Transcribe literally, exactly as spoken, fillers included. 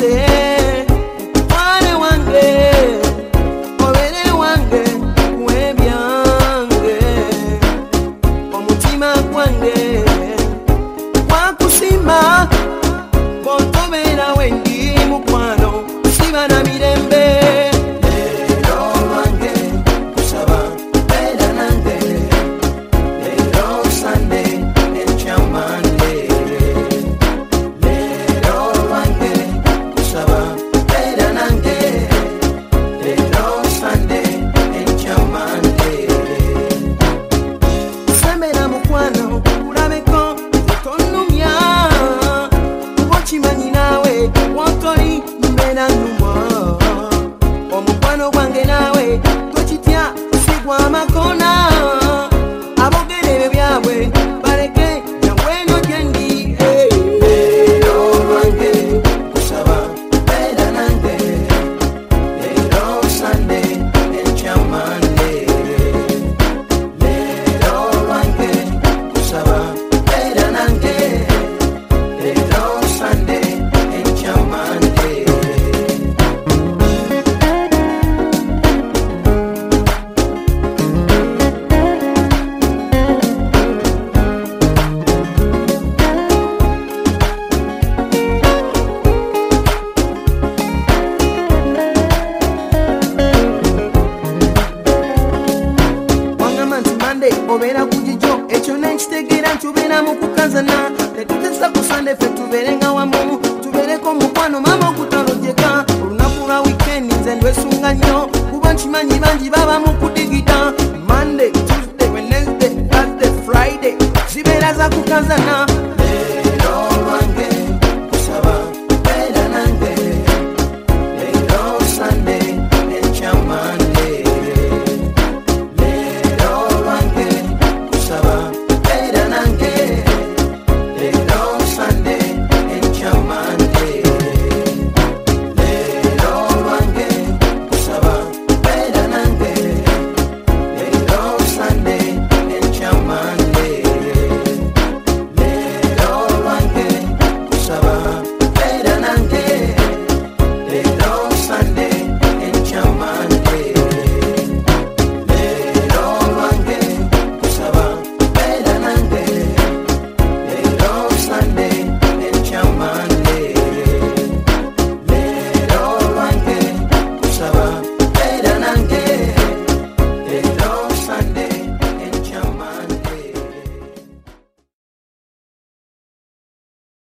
wose wane wange obere wange kwebyange omutima gwange wakusima bontobera wendi mukwano siba na mirembe omukwano gwange nawe tochitya sigwa makona abogerebe byabwe bareke nyangweno jendi lero lwange kusaba bera nange lero sande enchamande lero lwange kusaba bera nange lero sande enchamande. Obera kujijo echo next tegera tubera mukukazana tetutesa kusande fe tuberenga wamu tubereko mukwano mama okutalojeka olunaku lwa weekend nze ndwesunga nnyo kuba nkimanyi bangi baba mukudigita Monday, Tuesday, Wednesday, Thursday, Friday zibera za kukazana